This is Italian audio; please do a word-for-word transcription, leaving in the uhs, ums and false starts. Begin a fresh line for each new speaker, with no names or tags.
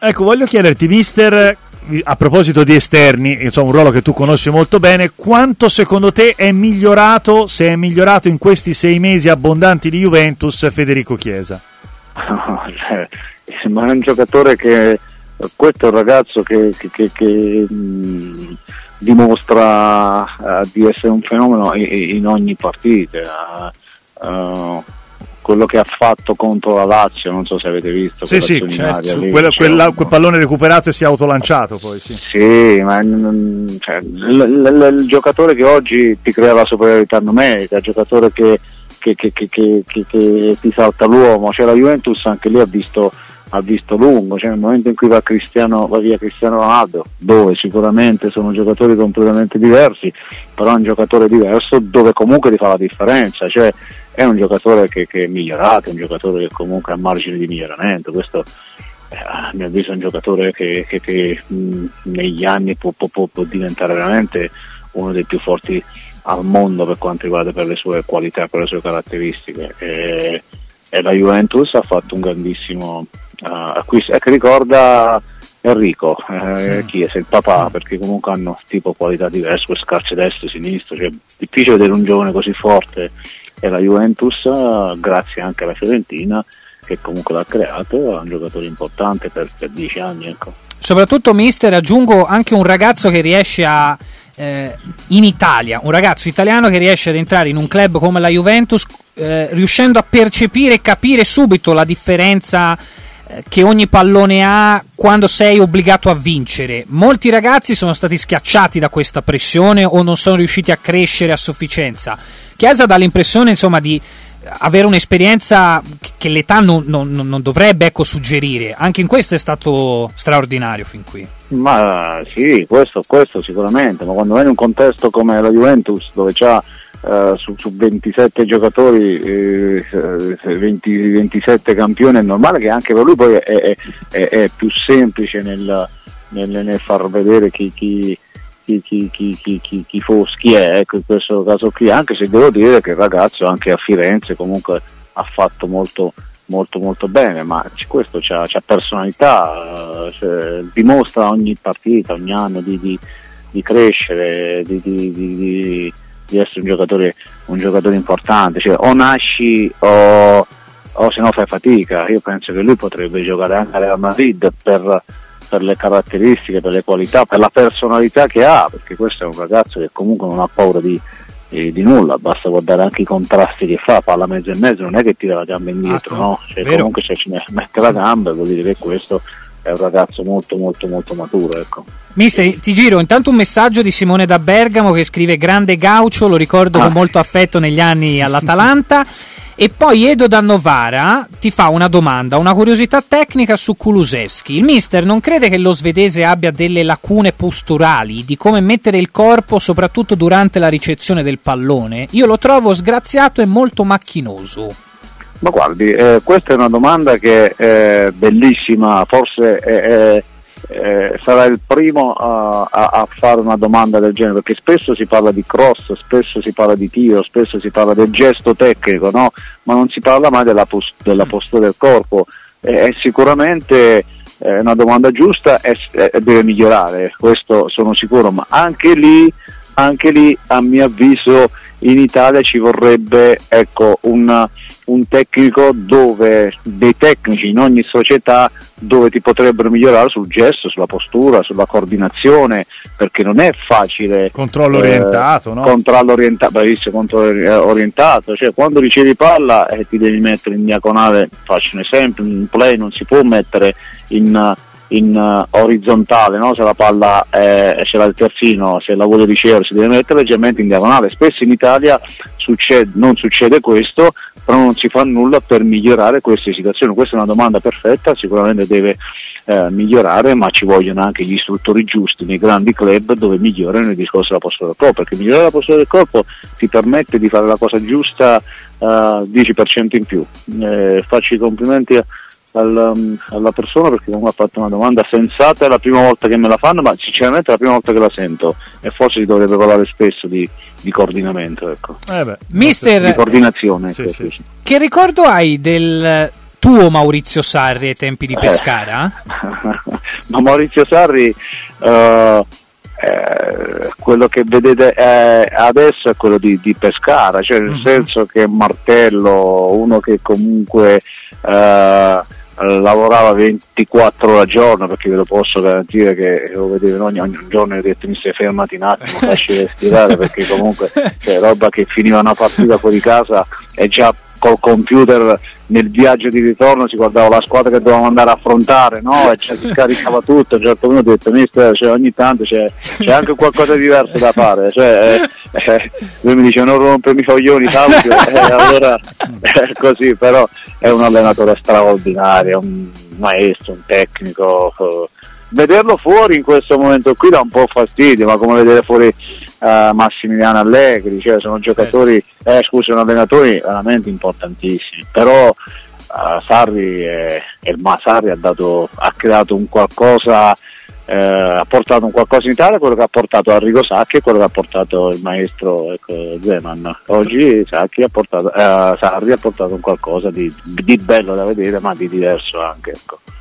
Ecco, voglio chiederti, mister, a proposito di esterni, insomma un ruolo che tu conosci molto bene, quanto secondo te è migliorato, se è migliorato in questi sei mesi abbondanti di Juventus, Federico Chiesa?
Cioè, ma è un giocatore che, questo è un ragazzo che, che, che, che mh, dimostra uh, di essere un fenomeno in, in ogni partita. Uh, uh, quello che ha fatto contro la Lazio, non so se avete visto,
sì, sì, certo, lì, quella, quella, quel pallone recuperato e si è autolanciato poi, sì.
Sì, ma cioè, l, l, l, il giocatore che oggi ti crea la superiorità numerica, il giocatore che, che, che, che, che, che, che ti salta l'uomo, cioè la Juventus anche lì ha visto, ha visto lungo, cioè nel momento in cui va Cristiano, va via Cristiano Ronaldo, dove sicuramente sono giocatori completamente diversi, però è un giocatore diverso dove comunque ti fa la differenza, cioè è un giocatore che, che è migliorato, è un giocatore che comunque ha margine di miglioramento, questo eh, a mio avviso è un giocatore che, che, che mh, negli anni può, può, può diventare veramente uno dei più forti al mondo per quanto riguarda per le sue qualità, per le sue caratteristiche, e, e la Juventus ha fatto un grandissimo uh, acquisto, e che ricorda Enrico, eh, sì. Chi è? Se il papà, perché comunque hanno tipo qualità diverse, scarse destro, sinistro, cioè difficile vedere un giovane così forte, e la Juventus, grazie anche alla Fiorentina che comunque l'ha creato, è un giocatore importante per, per dieci anni, ecco.
Soprattutto, mister, aggiungo anche un ragazzo che riesce a eh, in Italia, un ragazzo italiano che riesce ad entrare in un club come la Juventus eh, riuscendo a percepire e capire subito la differenza che ogni pallone ha quando sei obbligato a vincere. Molti ragazzi sono stati schiacciati da questa pressione o non sono riusciti a crescere a sufficienza. Chiesa dà l'impressione, insomma, di avere un'esperienza che l'età non, non, non dovrebbe, ecco, suggerire. Anche in questo è stato straordinario fin qui.
Ma sì, questo, questo sicuramente, ma quando vai in un contesto come la Juventus, dove c'ha Uh, su, su ventisette giocatori, eh, venti, ventisette campioni, è normale che anche per lui poi è, è, è, è più semplice nel, nel, nel far vedere chi, chi, chi, chi, chi, chi, chi, chi fosse, chi è, ecco, in questo caso qui, anche se devo dire che il ragazzo anche a Firenze comunque ha fatto molto molto molto bene, ma questo c'ha, c'ha personalità, uh, cioè, dimostra ogni partita, ogni anno di, di, di crescere, di, di, di, di di essere un giocatore un giocatore importante, cioè o nasci o, o se no fai fatica. Io penso che lui potrebbe giocare anche a Real Madrid per, per le caratteristiche, per le qualità, per la personalità che ha, perché questo è un ragazzo che comunque non ha paura di, di, di nulla, basta guardare anche i contrasti che fa, palla mezzo e mezzo, non è che tira la gamba indietro, ah, no? Cioè, comunque se ci mette la gamba vuol dire che questo è un ragazzo molto molto molto maturo, ecco.
Mister, ti giro intanto un messaggio di Simone da Bergamo che scrive: grande Gaucho, lo ricordo ah. con molto affetto negli anni all'Atalanta. E poi Edo da Novara ti fa una domanda, una curiosità tecnica su Kulusevski. Il mister non crede che lo svedese abbia delle lacune posturali, di come mettere il corpo soprattutto durante la ricezione del pallone? Io lo trovo sgraziato e molto macchinoso.
Ma guardi, eh, questa è una domanda che è bellissima, forse è, è, è, sarà il primo a, a, a fare una domanda del genere, perché spesso si parla di cross, spesso si parla di tiro, spesso si parla del gesto tecnico, no? Ma non si parla mai della, post- della postura del corpo. È sicuramente è una domanda giusta e deve migliorare, questo sono sicuro, ma anche lì, anche lì a mio avviso in Italia ci vorrebbe, ecco, un, un tecnico dove, dei tecnici in ogni società dove ti potrebbero migliorare sul gesto, sulla postura, sulla coordinazione, perché non è facile.
Controllo eh, orientato, no?
Controllo orientato, bravissimo, controllo orientato, cioè quando ricevi palla eh, ti devi mettere in diagonale, faccio un esempio, in play non si può mettere in in uh, orizzontale, no? Se la palla eh, ce l'ha il terzino, se la vuole ricevere si deve mettere leggermente in diagonale. Spesso in Italia succede, non succede questo, però non si fa nulla per migliorare queste situazioni. Questa è una domanda perfetta, sicuramente deve eh, migliorare, ma ci vogliono anche gli istruttori giusti nei grandi club dove migliorano il discorso della postura del corpo, perché migliorare la postura del corpo ti permette di fare la cosa giusta uh, dieci per cento in più. Eh, faccio i complimenti a Alla, alla persona perché comunque ha fatto una domanda sensata, è la prima volta che me la fanno, ma sinceramente è la prima volta che la sento e forse si dovrebbe parlare spesso di, di coordinamento, ecco.
Eh beh, mister,
di coordinazione,
sì,
ecco,
sì.
Sì.
Che ricordo hai del tuo Maurizio Sarri ai tempi di Pescara?
Eh. Ma Maurizio Sarri, uh, eh, quello che vedete eh, adesso è quello di, di Pescara, cioè nel mm-hmm. senso che Martello, uno che comunque uh, lavorava ventiquattro ore al giorno, perché ve lo posso garantire che lo vedevo ogni, ogni giorno, e ho detto mi sei fermati un attimo, lasci respirare, perché comunque cioè, roba che finiva una partita fuori casa e già col computer nel viaggio di ritorno si guardava la squadra che dovevamo andare a affrontare, no? E cioè, si scaricava tutto. A un certo punto ho detto mister, cioè, ogni tanto c'è, c'è anche qualcosa di diverso da fare, cioè, eh, eh, lui mi dice non rompermi i coglioni Fabio, eh, allora è così, però è un allenatore straordinario, un maestro, un tecnico. Vederlo fuori in questo momento qui dà un po' fastidio, ma come vedere fuori uh, Massimiliano Allegri, cioè sono giocatori, eh, scusi, sono allenatori veramente importantissimi, però uh, Sarri, è, è, ma Sarri ha, dato, ha creato un qualcosa, eh, ha portato un qualcosa in Italia, quello che ha portato Arrigo Sacchi e quello che ha portato il maestro, ecco, Zeman. Oggi Sacchi ha portato, uh, Sarri ha portato un qualcosa di, di bello da vedere, ma di diverso anche, ecco.